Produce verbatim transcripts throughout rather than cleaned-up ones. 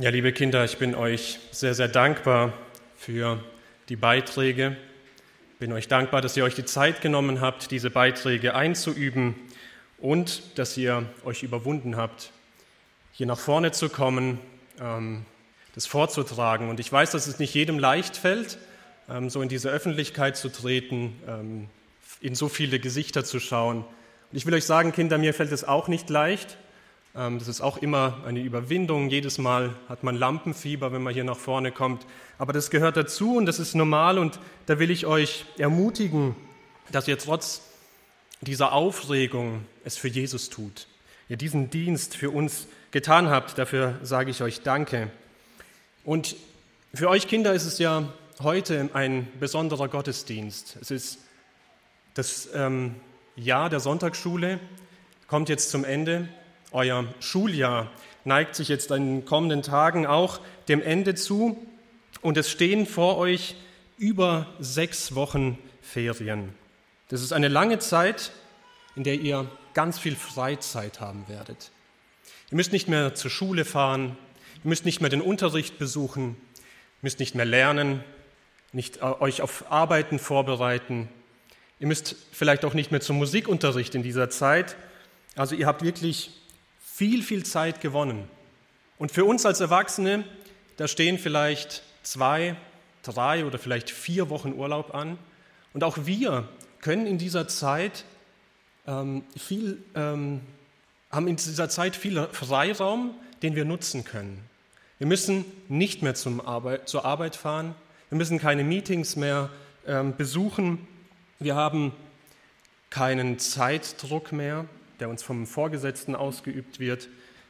Ja, liebe Kinder, ich bin euch sehr, sehr dankbar für die Beiträge. Ich bin euch dankbar, dass ihr euch die Zeit genommen habt, diese Beiträge einzuüben und dass ihr euch überwunden habt, hier nach vorne zu kommen, ähm, das vorzutragen. Und ich weiß, dass es nicht jedem leicht fällt, ähm, so in diese Öffentlichkeit zu treten, ähm, in so viele Gesichter zu schauen. Und ich will euch sagen, Kinder, mir fällt es auch nicht leicht. Das ist auch immer eine Überwindung. Jedes Mal hat man Lampenfieber, wenn man hier nach vorne kommt. Aber das gehört dazu und das ist normal. Und da will ich euch ermutigen, dass ihr trotz dieser Aufregung es für Jesus tut. Ihr diesen Dienst für uns getan habt. Dafür sage ich euch Danke. Und für euch Kinder ist es ja heute ein besonderer Gottesdienst. Es ist das ähm, Jahr der Sonntagsschule, kommt jetzt zum Ende. Euer Schuljahr neigt sich jetzt in den kommenden Tagen auch dem Ende zu und es stehen vor euch über sechs Wochen Ferien. Das ist eine lange Zeit, in der ihr ganz viel Freizeit haben werdet. Ihr müsst nicht mehr zur Schule fahren, ihr müsst nicht mehr den Unterricht besuchen, ihr müsst nicht mehr lernen, nicht euch auf Arbeiten vorbereiten. Ihr müsst vielleicht auch nicht mehr zum Musikunterricht in dieser Zeit. Also ihr habt wirklich viel, viel Zeit gewonnen. Und für uns als Erwachsene, da stehen vielleicht zwei, drei oder vielleicht vier Wochen Urlaub an. Und auch wir können in dieser Zeit ähm, viel, ähm, haben in dieser Zeit viel Freiraum, den wir nutzen können. Wir müssen nicht mehr zum Arbeit, zur Arbeit fahren. Wir müssen keine Meetings mehr ähm, besuchen. Wir haben keinen Zeitdruck mehr, der uns vom Vorgesetzten ausgeübt wird.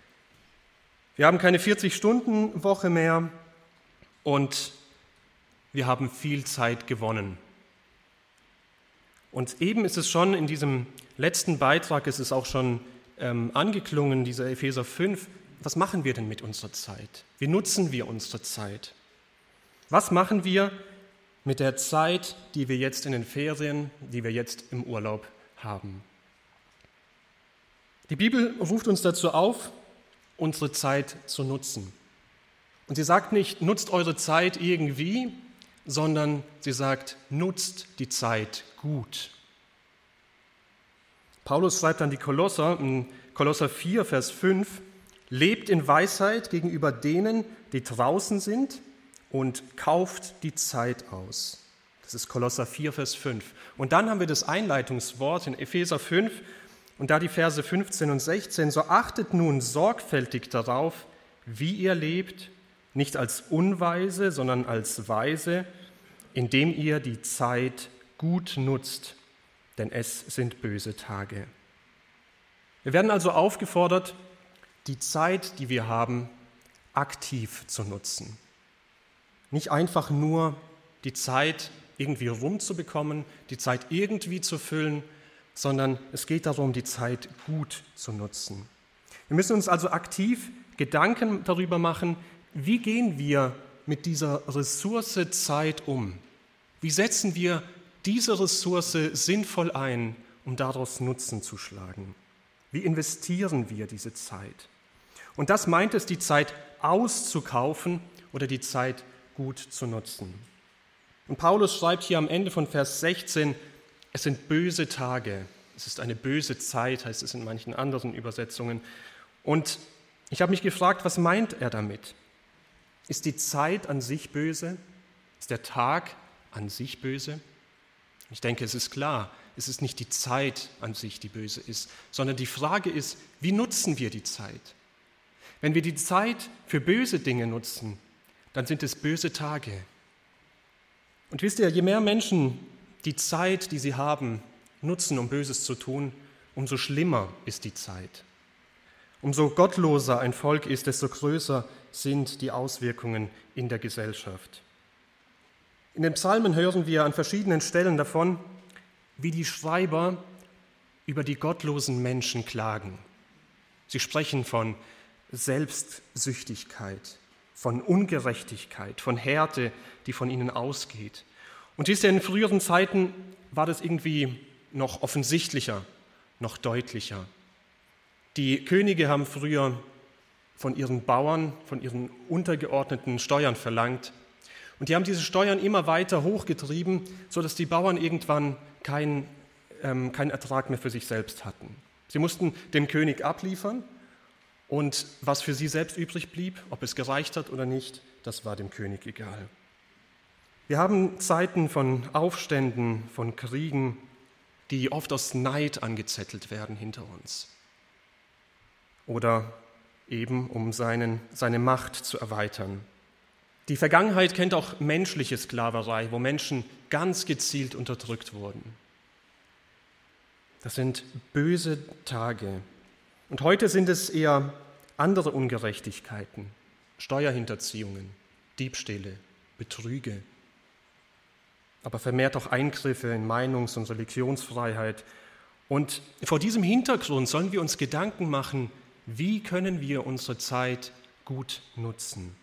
Wir haben keine vierzig-Stunden-Woche mehr und wir haben viel Zeit gewonnen. Und eben ist es schon in diesem letzten Beitrag, ist es auch schon ähm, angeklungen, dieser Epheser fünf, was machen wir denn mit unserer Zeit? Wie nutzen wir unsere Zeit? Was machen wir mit der Zeit, die wir jetzt in den Ferien, die wir jetzt im Urlaub haben? Die Bibel ruft uns dazu auf, unsere Zeit zu nutzen. Und sie sagt nicht, nutzt eure Zeit irgendwie, sondern sie sagt, nutzt die Zeit gut. Paulus schreibt an die Kolosser, in Kolosser vier, Vers fünf, lebt in Weisheit gegenüber denen, die draußen sind und kauft die Zeit aus. Das ist Kolosser vier, Vers fünf. Und dann haben wir das Einleitungswort in Epheser fünf, und da die Verse fünfzehn und sechzehn, so achtet nun sorgfältig darauf, wie ihr lebt, nicht als Unweise, sondern als Weise, indem ihr die Zeit gut nutzt, denn es sind böse Tage. Wir werden also aufgefordert, die Zeit, die wir haben, aktiv zu nutzen. Nicht einfach nur die Zeit irgendwie rumzubekommen, die Zeit irgendwie zu füllen, sondern es geht darum, die Zeit gut zu nutzen. Wir müssen uns also aktiv Gedanken darüber machen, wie gehen wir mit dieser Ressource Zeit um? Wie setzen wir diese Ressource sinnvoll ein, um daraus Nutzen zu schlagen? Wie investieren wir diese Zeit? Und das meint es, die Zeit auszukaufen oder die Zeit gut zu nutzen. Und Paulus schreibt hier am Ende von Vers sechzehn, es sind böse Tage, es ist eine böse Zeit, heißt es in manchen anderen Übersetzungen. Und ich habe mich gefragt, was meint er damit? Ist die Zeit an sich böse? Ist der Tag an sich böse? Ich denke, es ist klar, es ist nicht die Zeit an sich, die böse ist, sondern die Frage ist, wie nutzen wir die Zeit? Wenn wir die Zeit für böse Dinge nutzen, dann sind es böse Tage. Und wisst ihr, je mehr Menschen die Zeit, die sie haben, nutzen, um Böses zu tun, umso schlimmer ist die Zeit. Umso gottloser ein Volk ist, desto größer sind die Auswirkungen in der Gesellschaft. In den Psalmen hören wir an verschiedenen Stellen davon, wie die Schreiber über die gottlosen Menschen klagen. Sie sprechen von Selbstsüchtigkeit, von Ungerechtigkeit, von Härte, die von ihnen ausgeht. Und wisst ihr, in früheren Zeiten war das irgendwie noch offensichtlicher, noch deutlicher. Die Könige haben früher von ihren Bauern, von ihren Untergeordneten Steuern verlangt. Und die haben diese Steuern immer weiter hochgetrieben, sodass die Bauern irgendwann keinen ähm, keinen Ertrag mehr für sich selbst hatten. Sie mussten dem König abliefern und was für sie selbst übrig blieb, ob es gereicht hat oder nicht, das war dem König egal. Wir haben Zeiten von Aufständen, von Kriegen, die oft aus Neid angezettelt werden hinter uns. Oder eben um seinen, seine Macht zu erweitern. Die Vergangenheit kennt auch menschliche Sklaverei, wo Menschen ganz gezielt unterdrückt wurden. Das sind böse Tage. Und heute sind es eher andere Ungerechtigkeiten, Steuerhinterziehungen, Diebstähle, Betrüge, aber vermehrt auch Eingriffe in Meinungs- und Religionsfreiheit. Und vor diesem Hintergrund sollen wir uns Gedanken machen, wie können wir unsere Zeit gut nutzen?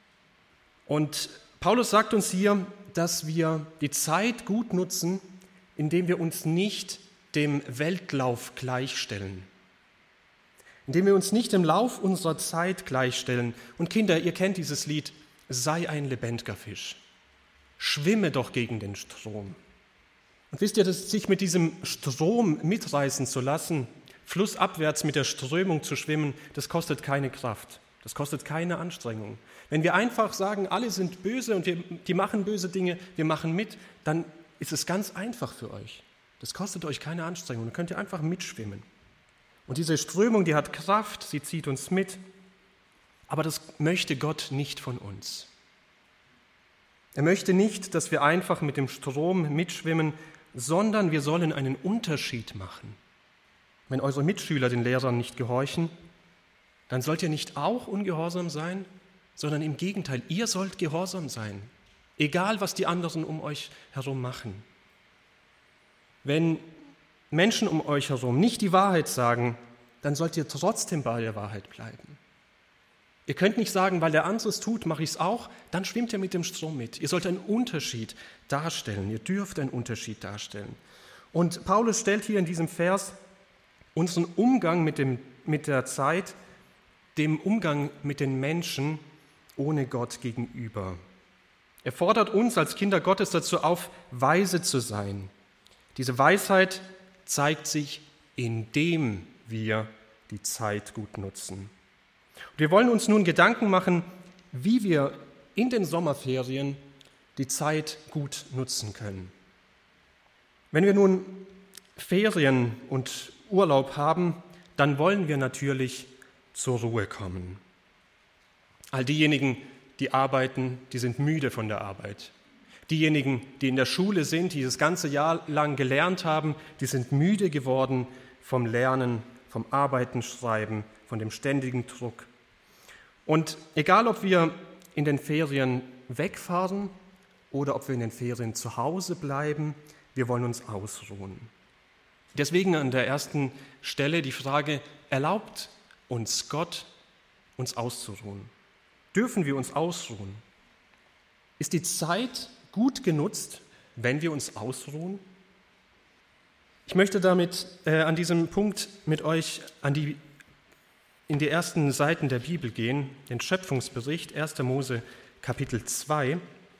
Und Paulus sagt uns hier, dass wir die Zeit gut nutzen, indem wir uns nicht dem Weltlauf gleichstellen. Indem wir uns nicht dem Lauf unserer Zeit gleichstellen. Und Kinder, ihr kennt dieses Lied, sei ein lebendiger Fisch. Schwimme doch gegen den Strom. Und wisst ihr, dass sich mit diesem Strom mitreißen zu lassen, flussabwärts mit der Strömung zu schwimmen, das kostet keine Kraft, das kostet keine Anstrengung. Wenn wir einfach sagen, alle sind böse und wir, die machen böse Dinge, wir machen mit, dann ist es ganz einfach für euch. Das kostet euch keine Anstrengung, dann könnt ihr einfach mitschwimmen. Und diese Strömung, die hat Kraft, sie zieht uns mit, aber das möchte Gott nicht von uns. Er möchte nicht, dass wir einfach mit dem Strom mitschwimmen, sondern wir sollen einen Unterschied machen. Wenn eure Mitschüler den Lehrern nicht gehorchen, dann sollt ihr nicht auch ungehorsam sein, sondern im Gegenteil, ihr sollt gehorsam sein, egal was die anderen um euch herum machen. Wenn Menschen um euch herum nicht die Wahrheit sagen, dann sollt ihr trotzdem bei der Wahrheit bleiben. Ihr könnt nicht sagen, weil der andere es tut, mache ich es auch, dann schwimmt ihr mit dem Strom mit. Ihr sollt einen Unterschied darstellen, ihr dürft einen Unterschied darstellen. Und Paulus stellt hier in diesem Vers unseren Umgang mit, dem, mit der Zeit, dem Umgang mit den Menschen ohne Gott gegenüber. Er fordert uns als Kinder Gottes dazu auf, weise zu sein. Diese Weisheit zeigt sich, indem wir die Zeit gut nutzen. Und wir wollen uns nun Gedanken machen, wie wir in den Sommerferien die Zeit gut nutzen können. Wenn wir nun Ferien und Urlaub haben, dann wollen wir natürlich zur Ruhe kommen. All diejenigen, die arbeiten, die sind müde von der Arbeit. Diejenigen, die in der Schule sind, die das ganze Jahr lang gelernt haben, die sind müde geworden vom Lernen, vom Arbeiten, Schreiben, von dem ständigen Druck. Und egal, ob wir in den Ferien wegfahren oder ob wir in den Ferien zu Hause bleiben, wir wollen uns ausruhen. Deswegen an der ersten Stelle die Frage, erlaubt uns Gott, uns auszuruhen? Dürfen wir uns ausruhen? Ist die Zeit gut genutzt, wenn wir uns ausruhen? Ich möchte damit äh, an diesem Punkt mit euch an die, in die ersten Seiten der Bibel gehen, den Schöpfungsbericht, erster Mose Kapitel zwei.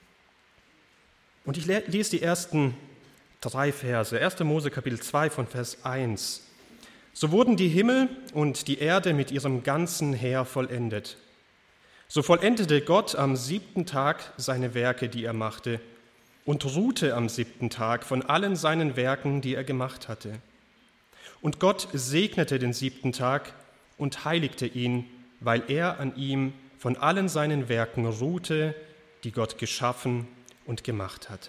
Und ich lese die ersten drei Verse. erster Mose Kapitel zwei von Vers eins. So wurden die Himmel und die Erde mit ihrem ganzen Heer vollendet. So vollendete Gott am siebten Tag seine Werke, die er machte, und ruhte am siebten Tag von allen seinen Werken, die er gemacht hatte. Und Gott segnete den siebten Tag und heiligte ihn, weil er an ihm von allen seinen Werken ruhte, die Gott geschaffen und gemacht hatte.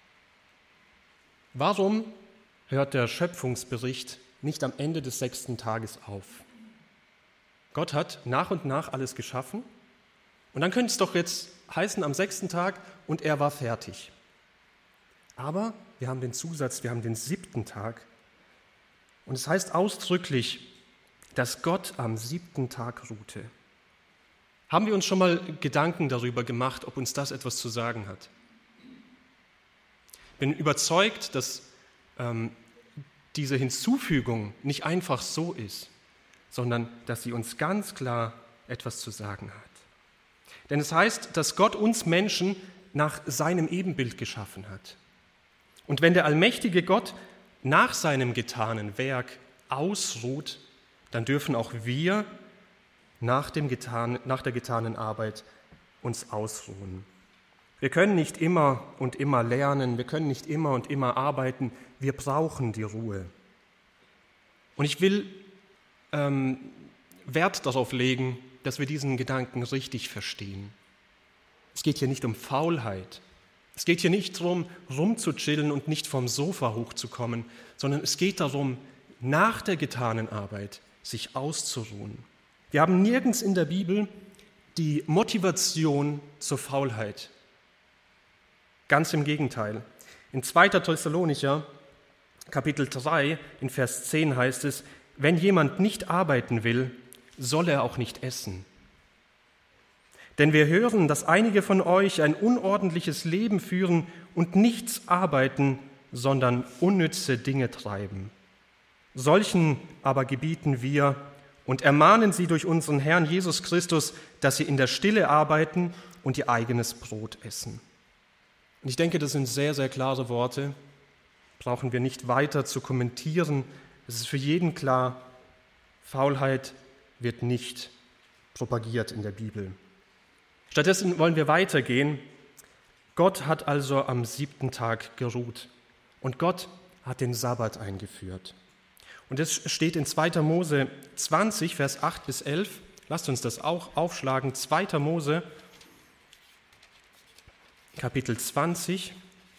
Warum hört der Schöpfungsbericht nicht am Ende des sechsten Tages auf? Gott hat nach und nach alles geschaffen und dann könnte es doch jetzt heißen am sechsten Tag und er war fertig. Aber wir haben den Zusatz, wir haben den siebten Tag und es heißt ausdrücklich, dass Gott am siebten Tag ruhte. Haben wir uns schon mal Gedanken darüber gemacht, ob uns das etwas zu sagen hat? Ich bin überzeugt, dass ähm, diese Hinzufügung nicht einfach so ist, sondern dass sie uns ganz klar etwas zu sagen hat. Denn es heißt, dass Gott uns Menschen nach seinem Ebenbild geschaffen hat. Und wenn der allmächtige Gott nach seinem getanen Werk ausruht, dann dürfen auch wir nach, dem getan, nach der getanen Arbeit uns ausruhen. Wir können nicht immer und immer lernen, wir können nicht immer und immer arbeiten, wir brauchen die Ruhe. Und ich will ähm, Wert darauf legen, dass wir diesen Gedanken richtig verstehen. Es geht hier nicht um Faulheit. Es geht hier nicht darum, rumzuchillen und nicht vom Sofa hochzukommen, sondern es geht darum, nach der getanen Arbeit sich auszuruhen. Wir haben nirgends in der Bibel die Motivation zur Faulheit. Ganz im Gegenteil. In zweiter Thessalonicher, Kapitel drei, in Vers zehn heißt es, wenn jemand nicht arbeiten will, soll er auch nicht essen. Denn wir hören, dass einige von euch ein unordentliches Leben führen und nichts arbeiten, sondern unnütze Dinge treiben. Solchen aber gebieten wir und ermahnen sie durch unseren Herrn Jesus Christus, dass sie in der Stille arbeiten und ihr eigenes Brot essen. Und ich denke, das sind sehr, sehr klare Worte, brauchen wir nicht weiter zu kommentieren. Es ist für jeden klar, Faulheit wird nicht propagiert in der Bibel. Stattdessen wollen wir weitergehen. Gott hat also am siebten Tag geruht und Gott hat den Sabbat eingeführt. Und es steht in zweiter Mose zwanzig, Vers acht bis elf. Lasst uns das auch aufschlagen. zweiter Mose, Kapitel zwanzig,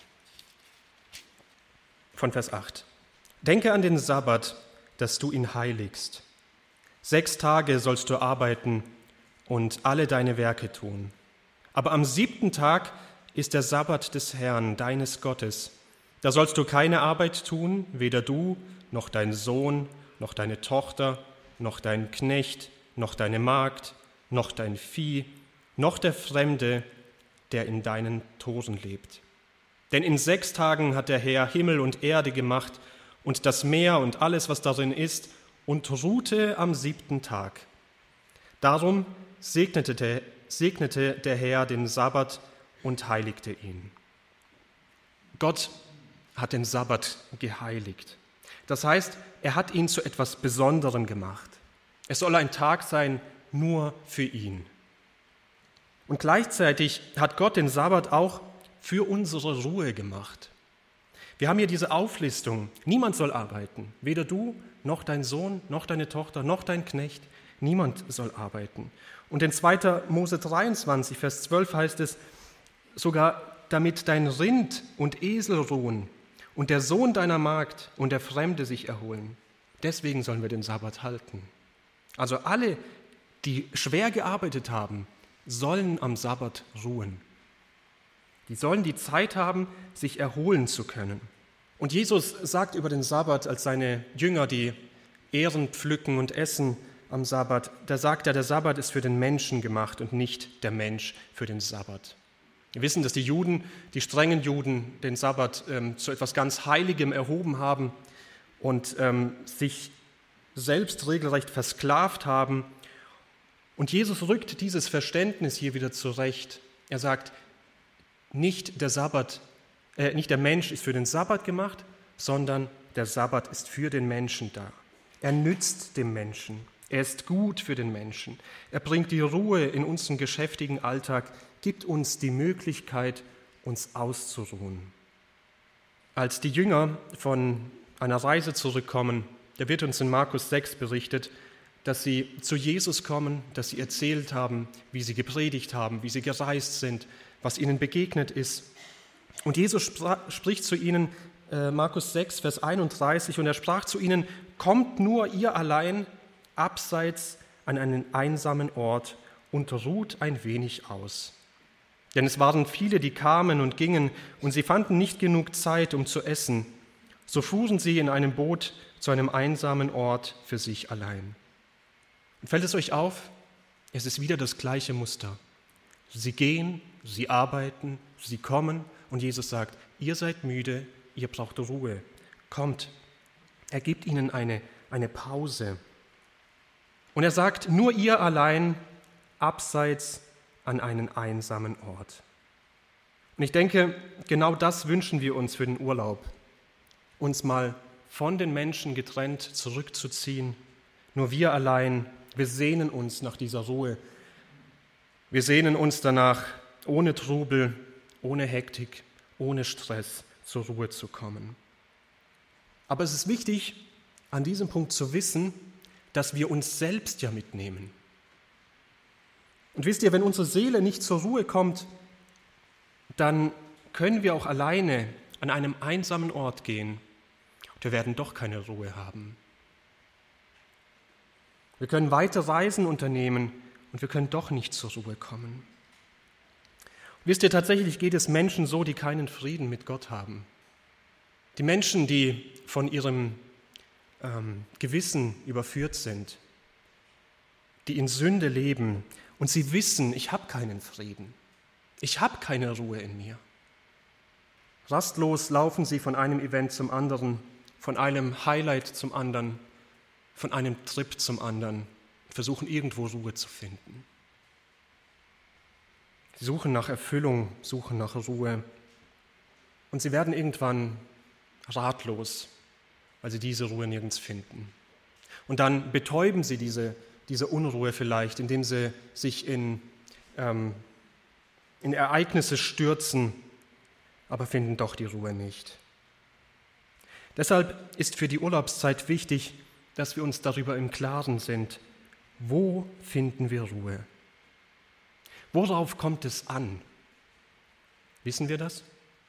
von Vers acht. Denke an den Sabbat, dass du ihn heiligst. Sechs Tage sollst du arbeiten und alle deine Werke tun. Aber am siebten Tag ist der Sabbat des Herrn, deines Gottes. Da sollst du keine Arbeit tun, weder du, noch dein Sohn, noch deine Tochter, noch dein Knecht, noch deine Magd, noch dein Vieh, noch der Fremde, der in deinen Toren lebt. Denn in sechs Tagen hat der Herr Himmel und Erde gemacht und das Meer und alles, was darin ist, und ruhte am siebten Tag. Darum segnete der, segnete der Herr den Sabbat und heiligte ihn. Gott hat den Sabbat geheiligt. Das heißt, er hat ihn zu etwas Besonderem gemacht. Es soll ein Tag sein nur für ihn. Und gleichzeitig hat Gott den Sabbat auch für unsere Ruhe gemacht. Wir haben hier diese Auflistung. Niemand soll arbeiten. Weder du, noch dein Sohn, noch deine Tochter, noch dein Knecht. Niemand soll arbeiten. Und in zweiter Mose dreiundzwanzig, Vers zwölf heißt es, sogar damit dein Rind und Esel ruhen und der Sohn deiner Magd und der Fremde sich erholen. Deswegen sollen wir den Sabbat halten. Also alle, die schwer gearbeitet haben, sollen am Sabbat ruhen. Die sollen die Zeit haben, sich erholen zu können. Und Jesus sagt über den Sabbat, als seine Jünger die Ähren pflücken und essen am Sabbat, da sagt er, der Sabbat ist für den Menschen gemacht und nicht der Mensch für den Sabbat. Wir wissen, dass die Juden, die strengen Juden, den Sabbat ähm, zu etwas ganz Heiligem erhoben haben und ähm, sich selbst regelrecht versklavt haben. Und Jesus rückt dieses Verständnis hier wieder zurecht. Er sagt, nicht der Sabbat, äh, nicht der Mensch ist für den Sabbat gemacht, sondern der Sabbat ist für den Menschen da. Er nützt dem Menschen. Er ist gut für den Menschen. Er bringt die Ruhe in unseren geschäftigen Alltag, gibt uns die Möglichkeit, uns auszuruhen. Als die Jünger von einer Reise zurückkommen, da wird uns in Markus sechs berichtet, dass sie zu Jesus kommen, dass sie erzählt haben, wie sie gepredigt haben, wie sie gereist sind, was ihnen begegnet ist. Und Jesus spra- spricht zu ihnen, äh, Markus sechs, Vers einunddreißig, und er sprach zu ihnen, kommt nur ihr allein abseits an einen einsamen Ort und ruht ein wenig aus. Denn es waren viele, die kamen und gingen, und sie fanden nicht genug Zeit, um zu essen. So fuhren sie in einem Boot zu einem einsamen Ort für sich allein. Und fällt es euch auf? Es ist wieder das gleiche Muster. Sie gehen, sie arbeiten, sie kommen, und Jesus sagt, ihr seid müde, ihr braucht Ruhe. Kommt. Er gibt ihnen eine, eine Pause. Und er sagt, nur ihr allein abseits an einen einsamen Ort. Und ich denke, genau das wünschen wir uns für den Urlaub, uns mal von den Menschen getrennt zurückzuziehen, nur wir allein. Wir sehnen uns nach dieser Ruhe. Wir sehnen uns danach, ohne Trubel, ohne Hektik, ohne Stress zur Ruhe zu kommen. Aber es ist wichtig, an diesem Punkt zu wissen, dass wir uns selbst ja mitnehmen. Und wisst ihr, wenn unsere Seele nicht zur Ruhe kommt, dann können wir auch alleine an einem einsamen Ort gehen und wir werden doch keine Ruhe haben. Wir können weite Reisen unternehmen und wir können doch nicht zur Ruhe kommen. Und wisst ihr, tatsächlich geht es Menschen so, die keinen Frieden mit Gott haben. Die Menschen, die von ihrem ähm, Gewissen überführt sind, die in Sünde leben und sie wissen, ich habe keinen Frieden, ich habe keine Ruhe in mir. Rastlos laufen sie von einem Event zum anderen, von einem Highlight zum anderen, von einem Trip zum anderen und versuchen irgendwo Ruhe zu finden. Sie suchen nach Erfüllung, suchen nach Ruhe und sie werden irgendwann ratlos, weil sie diese Ruhe nirgends finden. Und dann betäuben sie diese, diese Unruhe vielleicht, indem sie sich in, ähm, in Ereignisse stürzen, aber finden doch die Ruhe nicht. Deshalb ist für die Urlaubszeit wichtig, dass wir uns darüber im Klaren sind, wo finden wir Ruhe? Worauf kommt es an? Wissen wir das?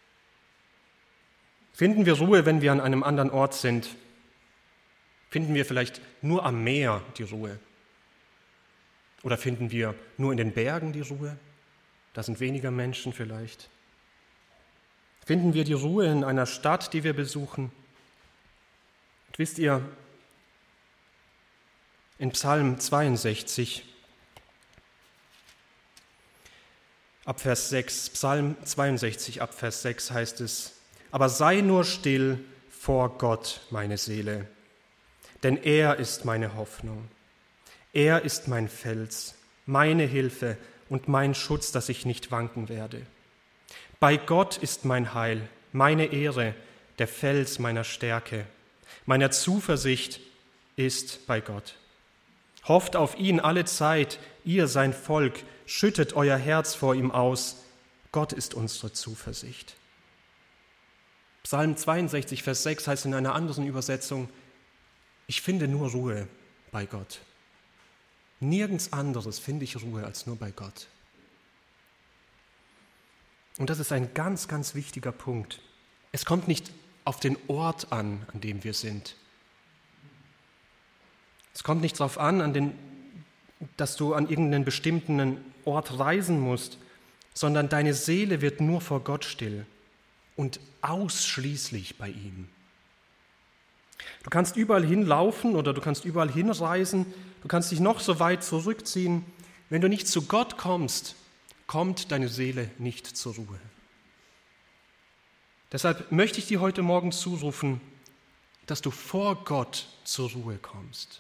Finden wir Ruhe, wenn wir an einem anderen Ort sind? Finden wir vielleicht nur am Meer die Ruhe? Oder finden wir nur in den Bergen die Ruhe? Da sind weniger Menschen vielleicht. Finden wir die Ruhe in einer Stadt, die wir besuchen? Und wisst ihr, in Psalm zweiundsechzig, ab Vers sechs, Psalm zweiundsechzig, ab Vers sechs heißt es: Aber sei nur still vor Gott, meine Seele, denn er ist meine Hoffnung. Er ist mein Fels, meine Hilfe und mein Schutz, dass ich nicht wanken werde. Bei Gott ist mein Heil, meine Ehre, der Fels meiner Stärke. Meine Zuversicht ist bei Gott. Hofft auf ihn alle Zeit, ihr sein Volk, schüttet euer Herz vor ihm aus. Gott ist unsere Zuversicht. Psalm zweiundsechzig, Vers sechs heißt in einer anderen Übersetzung: Ich finde nur Ruhe bei Gott. Nirgends anderes finde ich Ruhe als nur bei Gott. Und das ist ein ganz, ganz wichtiger Punkt. Es kommt nicht auf den Ort an, an dem wir sind. Es kommt nicht darauf an, an den, dass du an irgendeinen bestimmten Ort reisen musst, sondern deine Seele wird nur vor Gott still und ausschließlich bei ihm. Du kannst überall hinlaufen oder du kannst überall hinreisen, du kannst dich noch so weit zurückziehen. Wenn du nicht zu Gott kommst, kommt deine Seele nicht zur Ruhe. Deshalb möchte ich dir heute Morgen zurufen, dass du vor Gott zur Ruhe kommst.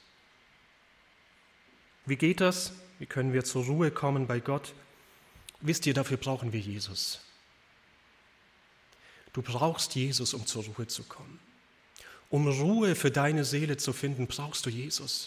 Wie geht das? Wie können wir zur Ruhe kommen bei Gott? Wisst ihr, dafür brauchen wir Jesus. Du brauchst Jesus, um zur Ruhe zu kommen. Um Ruhe für deine Seele zu finden, brauchst du Jesus.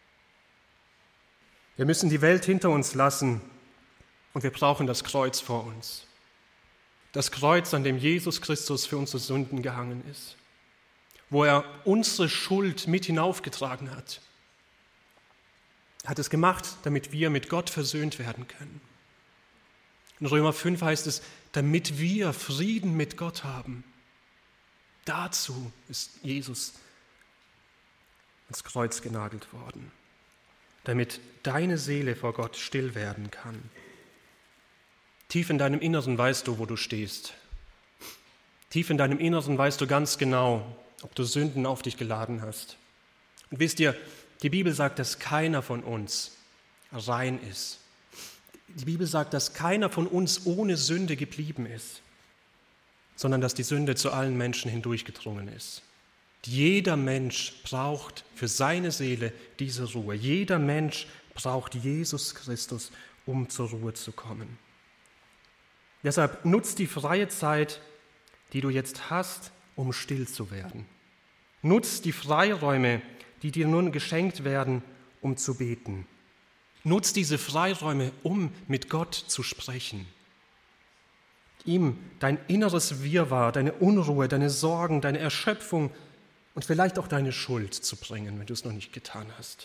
Wir müssen die Welt hinter uns lassen und wir brauchen das Kreuz vor uns. Das Kreuz, an dem Jesus Christus für unsere Sünden gehangen ist, wo er unsere Schuld mit hinaufgetragen hat. Er hat es gemacht, damit wir mit Gott versöhnt werden können. In Römer fünf heißt es, damit wir Frieden mit Gott haben. Dazu ist Jesus ans Kreuz genagelt worden, damit deine Seele vor Gott still werden kann. Tief in deinem Inneren weißt du, wo du stehst. Tief in deinem Inneren weißt du ganz genau, ob du Sünden auf dich geladen hast. Und wisst ihr, die Bibel sagt, dass keiner von uns rein ist. Die Bibel sagt, dass keiner von uns ohne Sünde geblieben ist, sondern dass die Sünde zu allen Menschen hindurchgedrungen ist. Jeder Mensch braucht für seine Seele diese Ruhe. Jeder Mensch braucht Jesus Christus, um zur Ruhe zu kommen. Deshalb nutz die freie Zeit, die du jetzt hast, um still zu werden. Nutz die Freiräume, die dir nun geschenkt werden, um zu beten. Nutz diese Freiräume, um mit Gott zu sprechen. Ihm dein inneres Wirrwarr, deine Unruhe, deine Sorgen, deine Erschöpfung und vielleicht auch deine Schuld zu bringen, wenn du es noch nicht getan hast.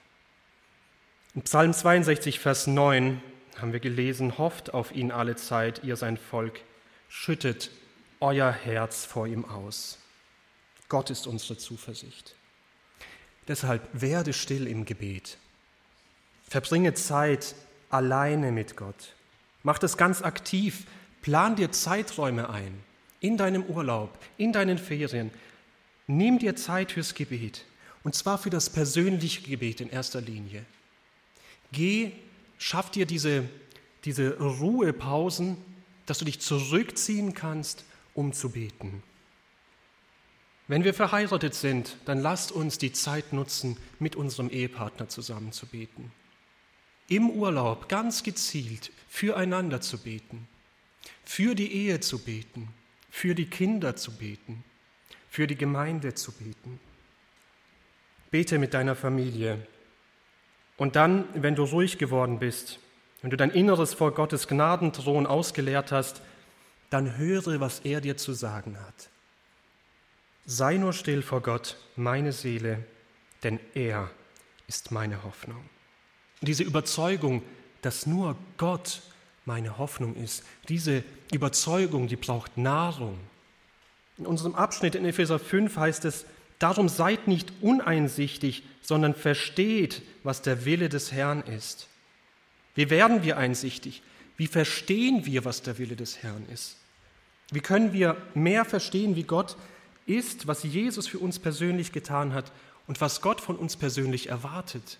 In Psalm zweiundsechzig, Vers neun haben wir gelesen: Hofft auf ihn alle Zeit, ihr sein Volk, schüttet euer Herz vor ihm aus. Gott ist unsere Zuversicht. Deshalb werde still im Gebet. Verbringe Zeit alleine mit Gott. Mach das ganz aktiv. Plan dir Zeiträume ein, in deinem Urlaub, in deinen Ferien. Nimm dir Zeit fürs Gebet, und zwar für das persönliche Gebet in erster Linie. Geh, schaff dir diese, diese Ruhepausen, dass du dich zurückziehen kannst, um zu beten. Wenn wir verheiratet sind, dann lasst uns die Zeit nutzen, mit unserem Ehepartner zusammen zu beten. Im Urlaub ganz gezielt füreinander zu beten. Für die Ehe zu beten, für die Kinder zu beten, für die Gemeinde zu beten. Bete mit deiner Familie. Und dann, wenn du ruhig geworden bist, wenn du dein Inneres vor Gottes Gnadenthron ausgeleert hast, dann höre, was er dir zu sagen hat. Sei nur still vor Gott, meine Seele, denn er ist meine Hoffnung. Und diese Überzeugung, dass nur Gott meine Hoffnung ist, diese Überzeugung, die braucht Nahrung. In unserem Abschnitt in Epheser fünf heißt es: Darum seid nicht uneinsichtig, sondern versteht, was der Wille des Herrn ist. Wie werden wir einsichtig? Wie verstehen wir, was der Wille des Herrn ist? Wie können wir mehr verstehen, wie Gott ist, was Jesus für uns persönlich getan hat und was Gott von uns persönlich erwartet?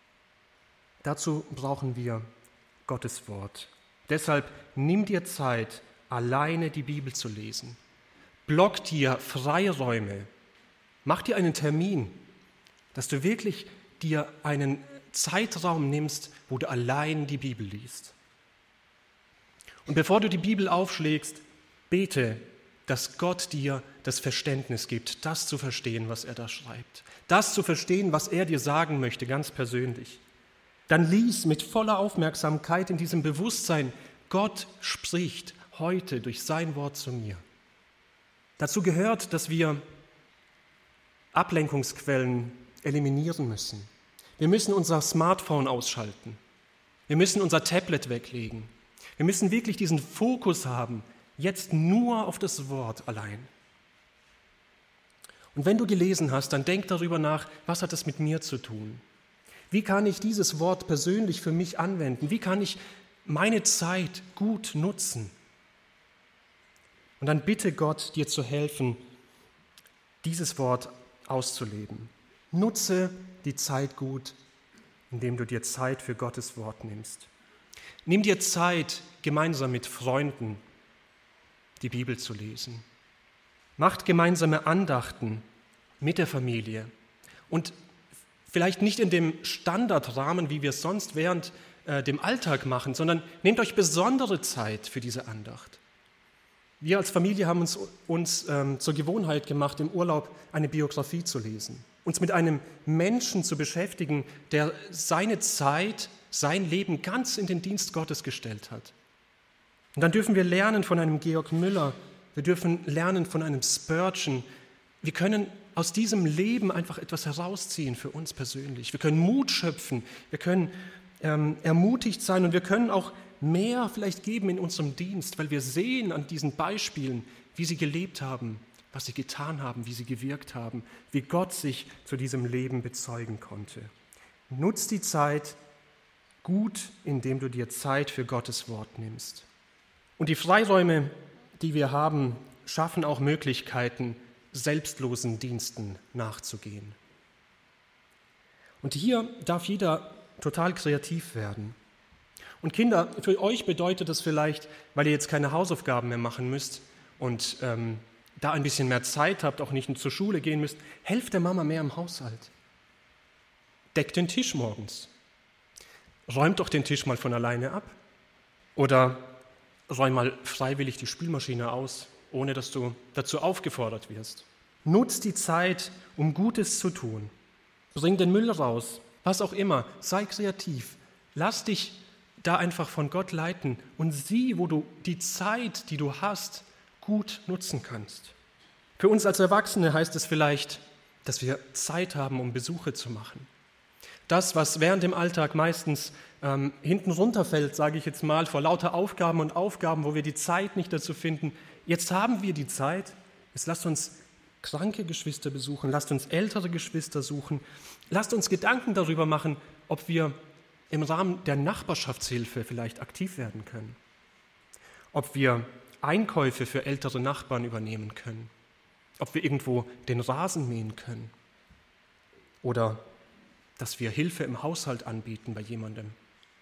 Dazu brauchen wir Gottes Wort. Deshalb nimm dir Zeit, alleine die Bibel zu lesen. Block dir Freiräume. Mach dir einen Termin, dass du wirklich dir einen Zeitraum nimmst, wo du allein die Bibel liest. Und bevor du die Bibel aufschlägst, bete, dass Gott dir das Verständnis gibt, das zu verstehen, was er da schreibt. Das zu verstehen, was er dir sagen möchte, ganz persönlich. Dann lies mit voller Aufmerksamkeit in diesem Bewusstsein: Gott spricht heute durch sein Wort zu mir. Dazu gehört, dass wir Ablenkungsquellen eliminieren müssen. Wir müssen unser Smartphone ausschalten. Wir müssen unser Tablet weglegen. Wir müssen wirklich diesen Fokus haben, jetzt nur auf das Wort allein. Und wenn du gelesen hast, dann denk darüber nach: Was hat das mit mir zu tun? Wie kann ich dieses Wort persönlich für mich anwenden? Wie kann ich meine Zeit gut nutzen? Und dann bitte Gott, dir zu helfen, dieses Wort auszuleben. Nutze die Zeit gut, indem du dir Zeit für Gottes Wort nimmst. Nimm dir Zeit, gemeinsam mit Freunden die Bibel zu lesen. Macht gemeinsame Andachten mit der Familie. Und vielleicht nicht in dem Standardrahmen, wie wir es sonst während äh, dem Alltag machen, sondern nehmt euch besondere Zeit für diese Andacht. Wir als Familie haben uns, uns ähm, zur Gewohnheit gemacht, im Urlaub eine Biografie zu lesen, uns mit einem Menschen zu beschäftigen, der seine Zeit, sein Leben ganz in den Dienst Gottes gestellt hat. Und dann dürfen wir lernen von einem Georg Müller, wir dürfen lernen von einem Spurgeon. Wir können aus diesem Leben einfach etwas herausziehen für uns persönlich. Wir können Mut schöpfen, wir können ähm, ermutigt sein und wir können auch mehr vielleicht geben in unserem Dienst, weil wir sehen an diesen Beispielen, wie sie gelebt haben, was sie getan haben, wie sie gewirkt haben, wie Gott sich zu diesem Leben bezeugen konnte. Nutz die Zeit gut, indem du dir Zeit für Gottes Wort nimmst. Und die Freiräume, die wir haben, schaffen auch Möglichkeiten, selbstlosen Diensten nachzugehen. Und hier darf jeder total kreativ werden. Und Kinder, für euch bedeutet das vielleicht, weil ihr jetzt keine Hausaufgaben mehr machen müsst und ähm, da ein bisschen mehr Zeit habt, auch nicht zur Schule gehen müsst, helft der Mama mehr im Haushalt. Deckt den Tisch morgens. räum doch den Tisch mal von alleine ab. Oder räum mal freiwillig die Spülmaschine aus, ohne dass du dazu aufgefordert wirst. Nutz die Zeit, um Gutes zu tun. Bring den Müll raus, was auch immer. Sei kreativ. Lass dich da einfach von Gott leiten und sieh, wo du die Zeit, die du hast, gut nutzen kannst. Für uns als Erwachsene heißt es vielleicht, dass wir Zeit haben, um Besuche zu machen. Das, was während dem Alltag meistens ähm, hinten runterfällt, sage ich jetzt mal, vor lauter Aufgaben und Aufgaben, wo wir die Zeit nicht dazu finden. Jetzt haben wir die Zeit. Jetzt lasst uns kranke Geschwister besuchen, lasst uns ältere Geschwister suchen. Lasst uns Gedanken darüber machen, ob wir im Rahmen der Nachbarschaftshilfe vielleicht aktiv werden können. Ob wir Einkäufe für ältere Nachbarn übernehmen können. Ob wir irgendwo den Rasen mähen können. Oder dass wir Hilfe im Haushalt anbieten bei jemandem.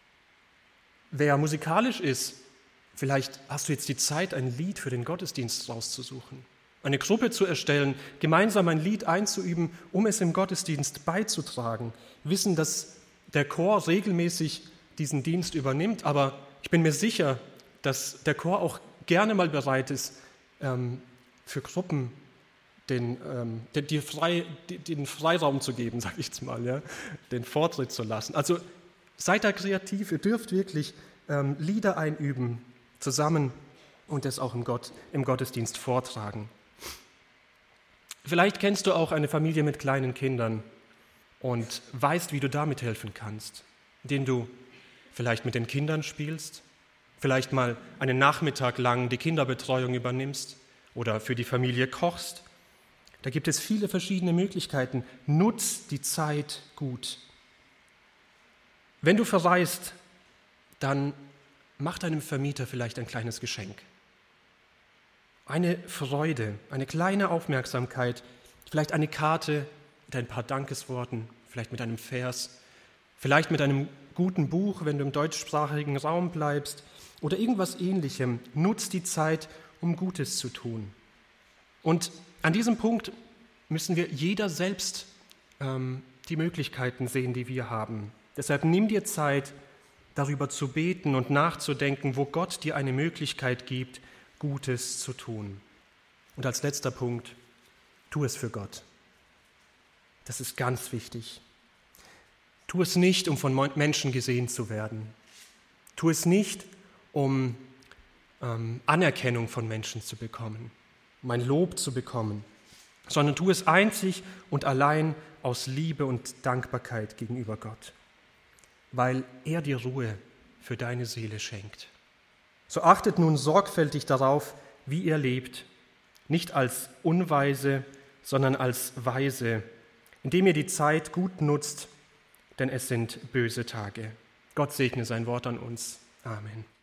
Wer musikalisch ist, vielleicht hast du jetzt die Zeit, ein Lied für den Gottesdienst rauszusuchen, eine Gruppe zu erstellen, gemeinsam ein Lied einzuüben, um es im Gottesdienst beizutragen. Wissen, dass der Chor regelmäßig diesen Dienst übernimmt, aber ich bin mir sicher, dass der Chor auch gerne mal bereit ist, ähm, für Gruppen Den, ähm, den, die frei, den Freiraum zu geben, sage ich jetzt mal, ja, den Vortritt zu lassen. Also seid da kreativ, ihr dürft wirklich ähm, Lieder einüben, zusammen und es auch im, Gott, im Gottesdienst vortragen. Vielleicht kennst du auch eine Familie mit kleinen Kindern und weißt, wie du damit helfen kannst, indem du vielleicht mit den Kindern spielst, vielleicht mal einen Nachmittag lang die Kinderbetreuung übernimmst oder für die Familie kochst. Da gibt es viele verschiedene Möglichkeiten. Nutz die Zeit gut. Wenn du verreist, dann mach deinem Vermieter vielleicht ein kleines Geschenk. Eine Freude, eine kleine Aufmerksamkeit, vielleicht eine Karte mit ein paar Dankesworten, vielleicht mit einem Vers, vielleicht mit einem guten Buch, wenn du im deutschsprachigen Raum bleibst, oder irgendwas Ähnlichem. Nutz die Zeit, um Gutes zu tun. Und an diesem Punkt müssen wir jeder selbst ähm, die Möglichkeiten sehen, die wir haben. Deshalb nimm dir Zeit, darüber zu beten und nachzudenken, wo Gott dir eine Möglichkeit gibt, Gutes zu tun. Und als letzter Punkt, tu es für Gott. Das ist ganz wichtig. Tu es nicht, um von Menschen gesehen zu werden. Tu es nicht, um ähm, Anerkennung von Menschen zu bekommen, um ein Lob zu bekommen, sondern tu es einzig und allein aus Liebe und Dankbarkeit gegenüber Gott, weil er dir Ruhe für deine Seele schenkt. So achtet nun sorgfältig darauf, wie ihr lebt, nicht als Unweise, sondern als Weise, indem ihr die Zeit gut nutzt, denn es sind böse Tage. Gott segne sein Wort an uns. Amen.